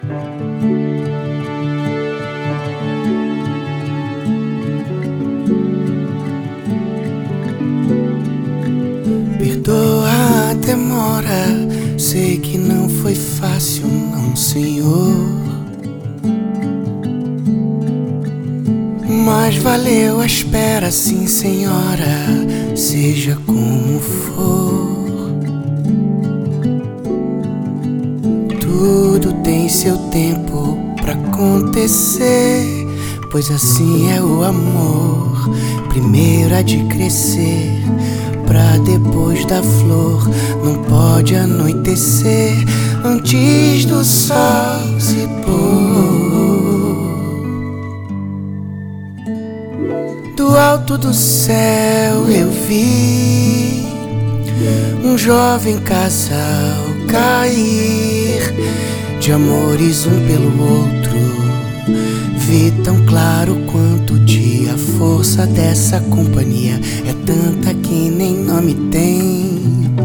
Perdoa a demora, sei que não foi fácil, não, Senhor. Mas valeu a espera, sim, Senhora, seja como for. Tudo tem seu tempo pra acontecer, pois assim é o amor. Primeiro há de crescer, pra depois da flor. Não pode anoitecer antes do sol se pôr. Do alto do céu eu vi um jovem casal cair, de amores um pelo outro. Vi tão claro quanto o dia, a força dessa companhia é tanta que nem nome tem.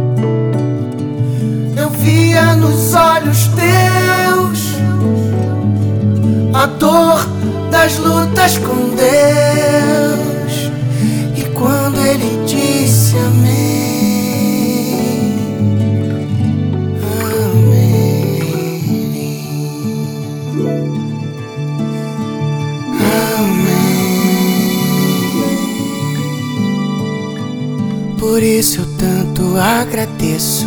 Eu via nos olhos teus a dor das lutas com Deus, e quando Ele disse amém, amém, amém. Por isso eu tanto agradeço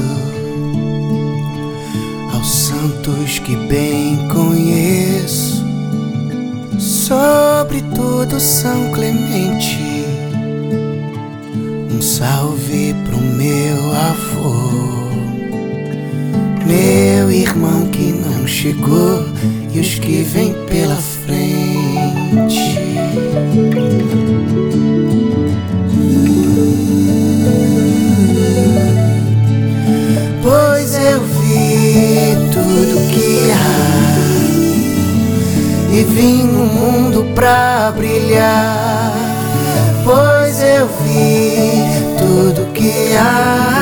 aos santos que bem conheço, sobretudo São Clemente. Um salve pro meu avô, meu irmão que não chegou, e os que vêm pela frente. Pois eu vi tudo que há e vim no mundo pra brilhar. Pois eu vi tudo que há